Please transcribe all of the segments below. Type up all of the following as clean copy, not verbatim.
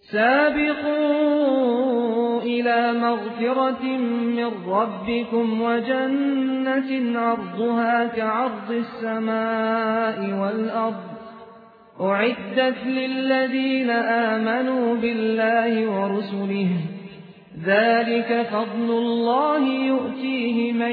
سابقوا إلى مغفرة من ربكم وجنة عرضها كعرض السماء والأرض أعدت للذين آمنوا بالله ورسله ذلك فضل الله يؤتيه من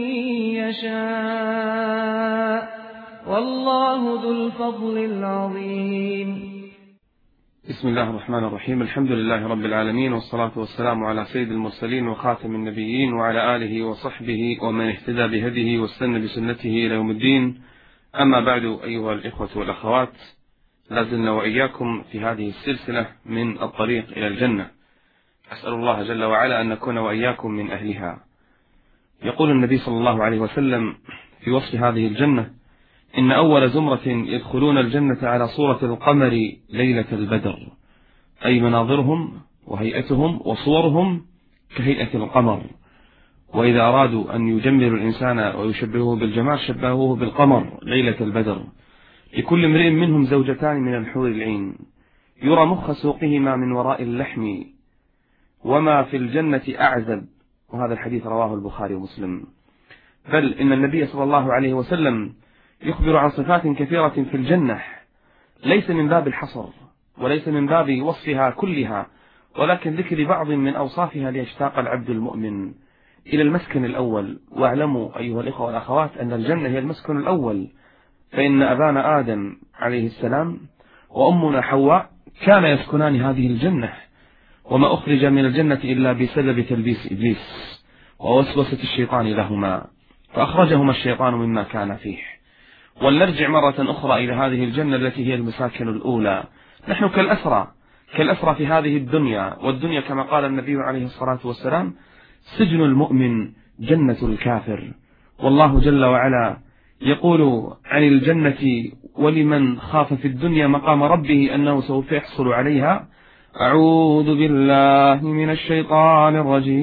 يشاء والله ذو الفضل العظيم. بسم الله الرحمن الرحيم. الحمد لله رب العالمين، والصلاة والسلام على سيد المرسلين وخاتم النبيين وعلى آله وصحبه ومن اهتدى بهديه واستنى بسنته إلى يوم الدين. أما بعد، أيها الإخوة والأخوات، لازلنا وإياكم في هذه السلسلة من الطريق إلى الجنة. أسأل الله جل وعلا أن نكون وإياكم من أهلها. يقول النبي صلى الله عليه وسلم في وصف هذه الجنة: إن أول زمرة يدخلون الجنة على صورة القمر ليلة البدر، أي مناظرهم وهيئتهم وصورهم كهيئة القمر. وإذا أرادوا أن يجملوا الإنسان ويشبهوه بالجمال شبهوه بالقمر ليلة البدر. لكل امرئ منهم زوجتان من الحور العين، يرى مخ سوقهما من وراء اللحم، وما في الجنة أعزب. وهذا الحديث رواه البخاري ومسلم. بل إن النبي صلى الله عليه وسلم يخبر عن صفات كثيرة في الجنة، ليس من باب الحصر وليس من باب وصفها كلها، ولكن ذكر بعض من أوصافها ليشتاق العبد المؤمن إلى المسكن الأول. واعلموا أيها الإخوة والأخوات أن الجنة هي المسكن الأول، فإن أبانا آدم عليه السلام وأمنا حواء كان يسكنان هذه الجنة، وما أخرج من الجنة إلا بسبب تلبيس إبليس ووسوسة الشيطان لهما، فأخرجهما الشيطان مما كان فيه. ولنرجع مرة أخرى إلى هذه الجنة التي هي المساكن الأولى. نحن كالأسرى في هذه الدنيا، والدنيا كما قال النبي عليه الصلاة والسلام: سجن المؤمن جنة الكافر. والله جل وعلا يقول عن الجنة: ولمن خاف في الدنيا مقام ربه أنه سوف يحصل عليها. أعوذ بالله من الشيطان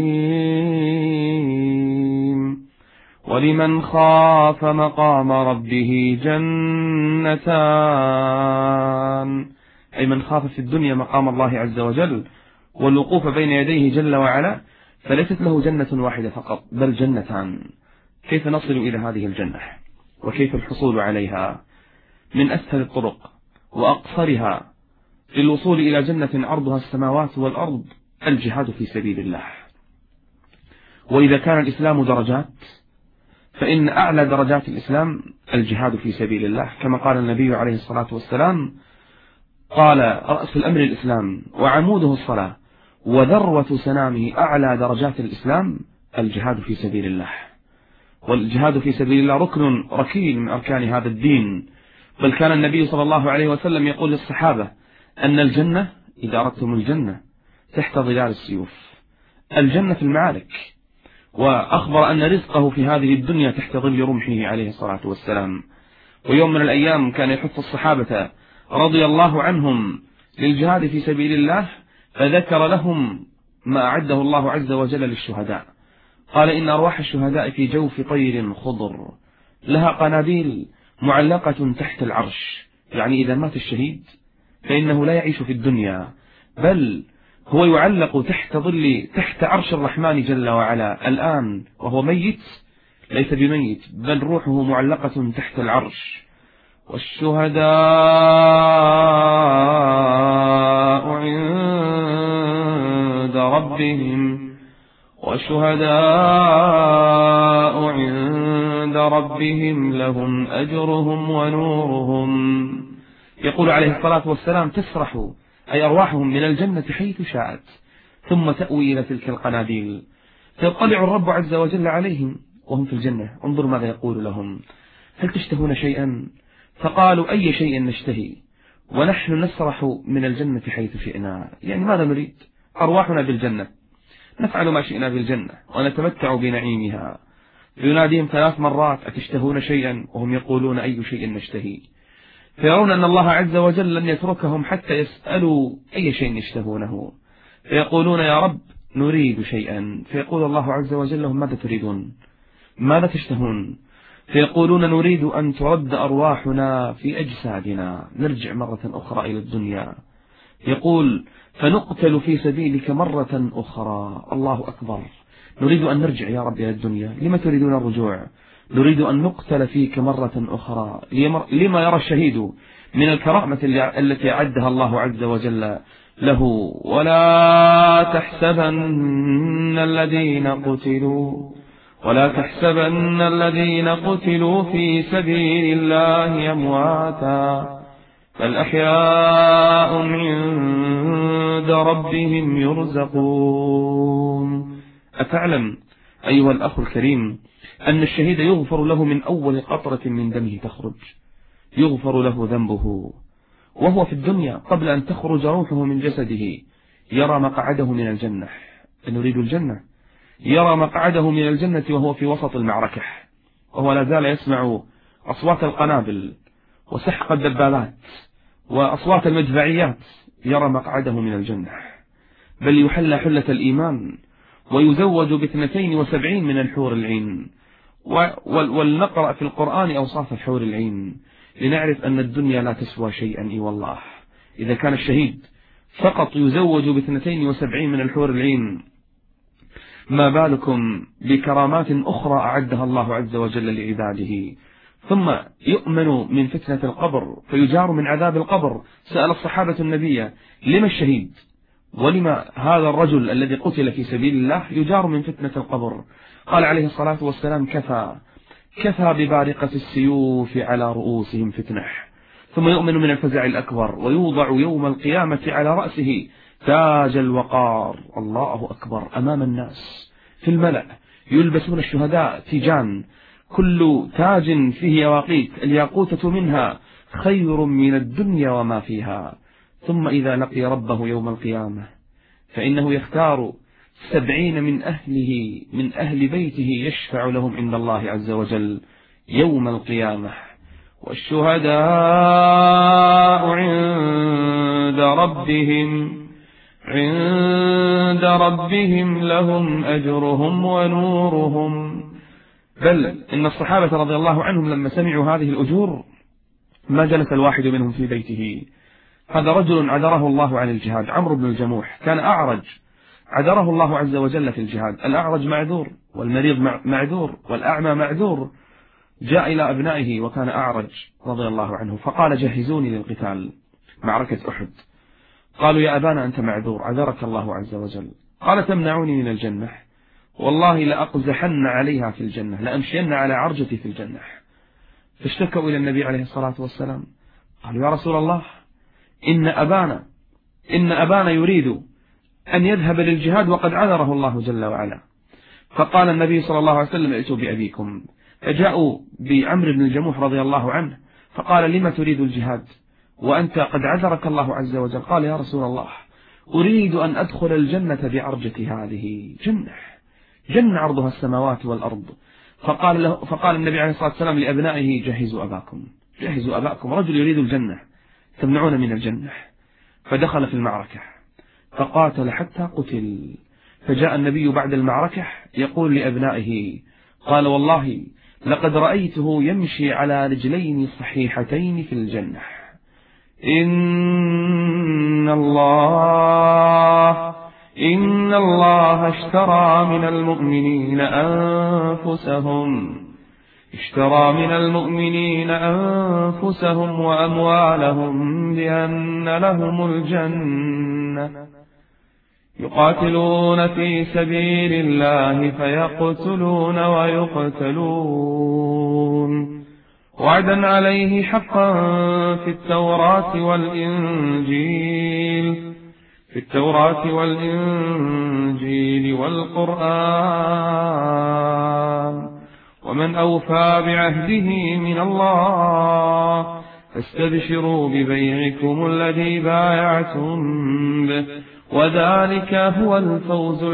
الرجيم. ولمن خاف مقام ربه جنتان، أي من خاف في الدنيا مقام الله عز وجل والوقوف بين يديه جل وعلا، فليست له جنة واحدة فقط بل جنتان. كيف نصل إلى هذه الجنة وكيف الحصول عليها؟ من أسهل الطرق وأقصرها للوصول إلى جنة عرضها السماوات والأرض الجهاد في سبيل الله. وإذا كان الإسلام درجات، فإن أعلى درجات الإسلام الجهاد في سبيل الله، كما قال النبي عليه الصلاة والسلام: قال: رأس الأمر الإسلام وعموده الصلاة، وذروة سنامه أعلى درجات الإسلام الجهاد في سبيل الله. والجهاد في سبيل الله ركن ركين من أركان هذا الدين. بل كان النبي صلى الله عليه وسلم يقول للصحابة أن الجنة، إذا أردتم الجنة، تحت ظلال السيوف. الجنة في المعارك. وأخبر أن رزقه في هذه الدنيا تحت ظل رمحه عليه الصلاة والسلام. ويوم من الأيام كان يحث الصحابة رضي الله عنهم للجهاد في سبيل الله، فذكر لهم ما أعده الله عز وجل للشهداء. قال: إن أرواح الشهداء في جوف طير خضر لها قناديل معلقة تحت العرش. يعني إذا مات الشهيد فإنه لا يعيش في الدنيا، بل هو يعلق تحت عرش الرحمن جل وعلا الآن، وهو ميت ليس بميت، بل روحه معلقة تحت العرش. والشهداء عند ربهم لهم أجرهم ونورهم. يقول عليه الصلاة والسلام: تسرح أي أرواحهم من الجنة حيث شاءت، ثم تأوي إلى تلك القناديل، فيطلع الرب عز وجل عليهم وهم في الجنة. انظر ماذا يقول لهم: هل تشتهون شيئا؟ فقالوا: أي شيء نشتهي، ونحن نسرح من الجنة حيث شئنا. يعني ماذا نريد؟ أرواحنا بالجنة، نفعل ما شئنا بالجنة ونتمتع بنعيمها. فيناديهم 3 مرات: أتشتهون شيئا؟ وهم يقولون: أي شيء نشتهي. فيرون أن الله عز وجل لن يتركهم حتى يسألوا أي شيء يشتهونه، فيقولون: يا رب نريد شيئا. فيقول الله عز وجل لهم: ماذا تريدون؟ ماذا تشتهون؟ فيقولون: نريد أن ترد أرواحنا في أجسادنا، نرجع مرة أخرى إلى الدنيا. يقول: فنقتل في سبيلك مرة أخرى. الله أكبر. نريد أن نرجع يا رب إلى الدنيا. لما تريدون الرجوع؟ نريد أن نقتل فيك مرة أخرى. لما يرى الشهيد من الكرامة التي أعدها الله عز وجل له: ولا تحسبن الذين قتلوا في سبيل الله أمواتا بل أحياء عند ربهم يرزقون. أتعلم أيها الأخ الكريم أن الشهيد يغفر له من أول قطرة من دمه تخرج، يغفر له ذنبه وهو في الدنيا قبل أن تخرج روحه من جسده، يرى مقعده من الجنة. نريد الجنة. يرى مقعده من الجنة وهو في وسط المعركة، وهو لا زال يسمع أصوات القنابل وسحق الدبابات وأصوات المدفعيات. يرى مقعده من الجنة، بل يحلى حلة الإيمان ويزوج ب72 من الحور العين. ولنقرأ في القرآن أوصاف الحور العين لنعرف أن الدنيا لا تسوى شيئا. إي والله، إذا كان الشهيد فقط يزوج ب72 من الحور العين، ما بالكم بكرامات أخرى أعدها الله عز وجل لعباده. ثم يؤمن من فتنة القبر فيجار من عذاب القبر. سأل الصحابة النبي: لما الشهيد ولما هذا الرجل الذي قتل في سبيل الله يجار من فتنة القبر؟ قال عليه الصلاة والسلام: كفى ببارقة السيوف على رؤوسهم فتنة. ثم يؤمن من الفزع الأكبر ويوضع يوم القيامة على رأسه تاج الوقار. الله أكبر. أمام الناس في الملأ يلبسون الشهداء تيجان، كل تاج فيه يواقيت، الياقوتة منها خير من الدنيا وما فيها. ثم إذا لقي ربه يوم القيامة فإنه يختار 70 من أهل بيته يشفع لهم عند الله عز وجل يوم القيامة. والشهداء عند ربهم لهم أجرهم ونورهم. بل إن الصحابة رضي الله عنهم لما سمعوا هذه الأجور ما جلس الواحد منهم في بيته. هذا رجل عذره الله عن الجهاد، عمرو بن الجموح، كان أعرج، عذره الله عز وجل في الجهاد. الأعرج معذور، والمريض معذور، والأعمى معذور. جاء إلى أبنائه وكان أعرج رضي الله عنه فقال: جهزوني للقتال، معركة أحد. قالوا: يا أبانا أنت معذور، عذرك الله عز وجل. قال: تمنعوني من الجنة؟ والله لأقزحن عليها في الجنة، لأمشين على عرجتي في الجنة. فاشتكوا إلى النبي عليه الصلاة والسلام، قالوا: يا رسول الله، إن أبانا يريد أن يذهب للجهاد وقد عذره الله جل وعلا. فقال النبي صلى الله عليه وسلم: ائتوا بأبيكم. فجاءوا بعمرو بن الجموح رضي الله عنه فقال: لما تريد الجهاد وأنت قد عذرك الله عز وجل؟ قال: يا رسول الله، أريد أن أدخل الجنة بعرجتي هذه. جنة عرضها السماوات والأرض. فقال النبي عليه الصلاة والسلام لأبنائه: جهزوا أباكم، رجل يريد الجنة تمنعون من الجنة. فدخل في المعركة فقاتل حتى قتل. فجاء النبي بعد المعركة يقول لأبنائه، قال: والله لقد رأيته يمشي على رجلين صحيحتين في الجنة. إن الله اشترى من المؤمنين أنفسهم وأموالهم بأن لهم الجنة، يقاتلون في سبيل الله فيقتلون ويقتلون، وعدا عليه حقا في التوراة والإنجيل والقرآن، ومن أوفى بعهده من الله، فاستبشروا ببيعكم الذي بايعتم به، وذلك هو الفوز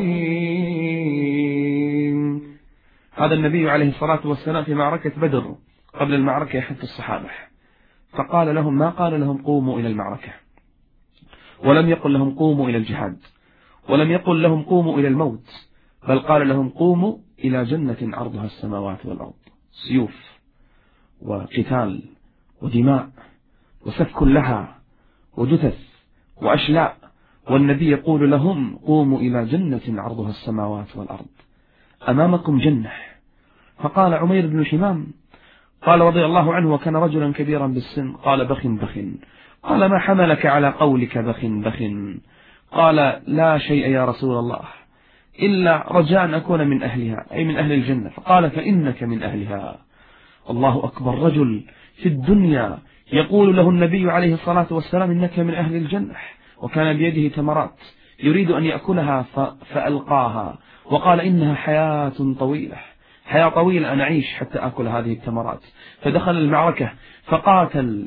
العظيم. هذا النبي عليه الصلاة والسلام في معركة بدر قبل المعركة يحث الصحابة، فقال لهم ما قال لهم قوموا إلى المعركة، ولم يقل لهم قوموا إلى الجهاد، ولم يقل لهم قوموا إلى الموت، بل قال لهم قوموا إلى جنة عرضها السماوات والأرض. سيوف وقتال ودماء وسفك لها وجثث وأشلاء، والنبي يقول لهم قوموا إلى جنة عرضها السماوات والأرض، أمامكم جنة. فقال عمير بن شمام قال رضي الله عنه وكان رجلا كبيرا بالسن قال بخ بخ. قال ما حملك على قولك بخ بخ؟ قال لا شيء يا رسول الله إلا رجاء أن أكون من أهلها، أي من أهل الجنة. فقال فإنك من أهلها. الله أكبر، رجل في الدنيا يقول له النبي عليه الصلاة والسلام إنك من أهل الجنة، وكان بيده تمرات يريد أن يأكلها فألقاها وقال إنها حياة طويلة، حياة طويلة أنا أعيش حتى أكل هذه التمرات. فدخل المعركة فقاتل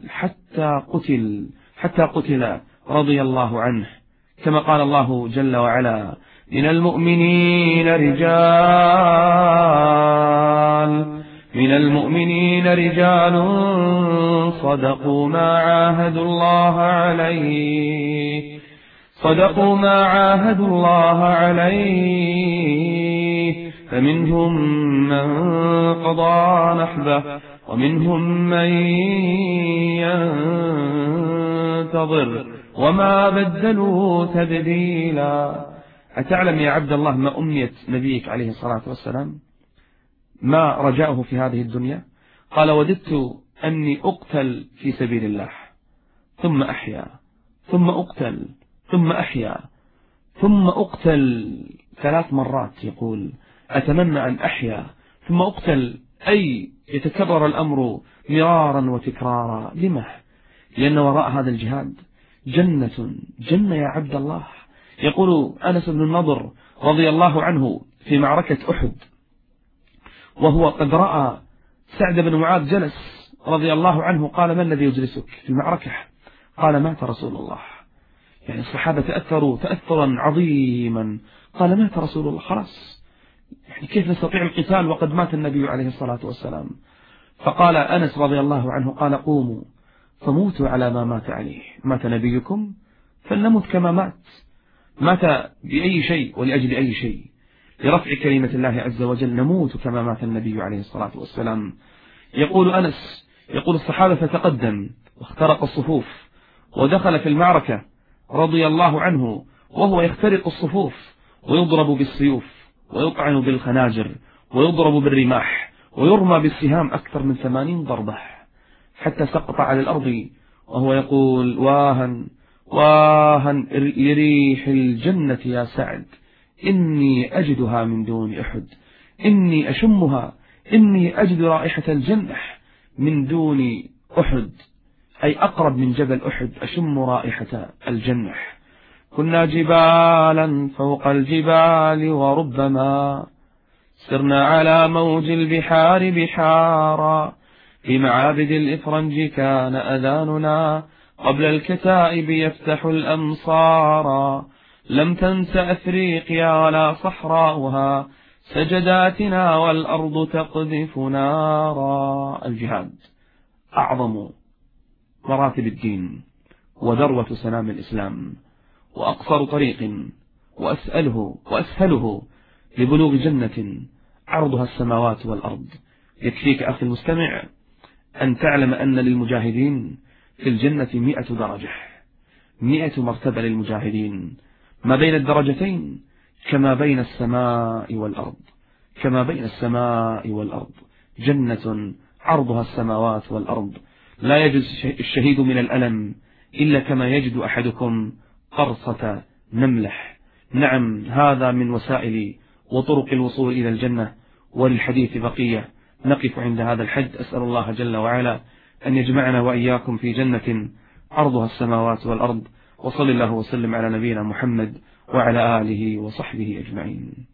حتى قتل رضي الله عنه، كما قال الله جل وعلا من المؤمنين رجال صدقوا ما عاهدوا الله عليه فمنهم من قضى نحبه ومنهم من ينتظر وما بدلوا تبديلا. أتعلم يا عبد الله ما أمنية نبيك عليه الصلاة والسلام، ما رجاؤه في هذه الدنيا؟ قال وددت أني أقتل في سبيل الله ثم أحيا ثم أقتل ثم أحيا ثم أقتل 3 مرات. يقول أتمنى أن أحيا ثم أقتل، أي يتكرر الأمر مرارا وتكرارا. لما؟ لأن وراء هذا الجهاد جنة يا عبد الله. يقول أنس بن النضر رضي الله عنه في معركة أحد وهو قد رأى سعد بن معاذ جلس رضي الله عنه، قال ما الذي يجلسك في المعركة؟ قال مات رسول الله. يعني الصحابة تأثروا تأثرا عظيما. قال مات رسول الله، خلاص يعني كيف نستطيع القتال وقد مات النبي عليه الصلاة والسلام؟ فقال أنس رضي الله عنه قال قوموا فموتوا على ما مات عليه، مات نبيكم فلنمت كما مات بأي شيء ولأجل أي شيء، لرفع كلمة الله عز وجل نموت كما مات النبي عليه الصلاة والسلام. يقول أنس يقول الصحابة فتقدم واخترق الصفوف ودخل في المعركة رضي الله عنه وهو يخترق الصفوف ويضرب بالسيوف ويطعن بالخناجر ويضرب بالرماح ويرمى بالسهام أكثر من 80 ضربة حتى سقط على الأرض وهو يقول واها لريح الجنة يا سعد، إني أجدها من دون أحد، إني أشمها، إني أجد رائحة الجنة من دون أحد، أي أقرب من جبل أحد أشم رائحة الجنة. كنا جبالا فوق الجبال وربما سرنا على موج البحار بحارا، في معابد الإفرنج كان أذاننا قبل الكتائب يفتح الأمصار، لم تنس أفريقيا ولا صحراؤها سجداتنا والأرض تقذف نارا. الجهاد أعظم مراتب الدين وذروة سنام الإسلام وأقصر طريق وأسهله لبلوغ جنة عرضها السماوات والأرض. يكفيك أخي المستمع أن تعلم أن للمجاهدين في الجنة 100 درجة، 100 مرتبة للمجاهدين، ما بين الدرجتين كما بين السماء والأرض، جنة عرضها السماوات والأرض، لا يجد الشهيد من الألم إلا كما يجد أحدكم قرصة نملح. نعم، هذا من وسائل وطرق الوصول إلى الجنة، وللحديث بقية، نقف عند هذا الحد. أسأل الله جل وعلا أن يجمعنا وإياكم في جنة عرضها السماوات والأرض، وصل الله وسلم على نبينا محمد وعلى آله وصحبه أجمعين.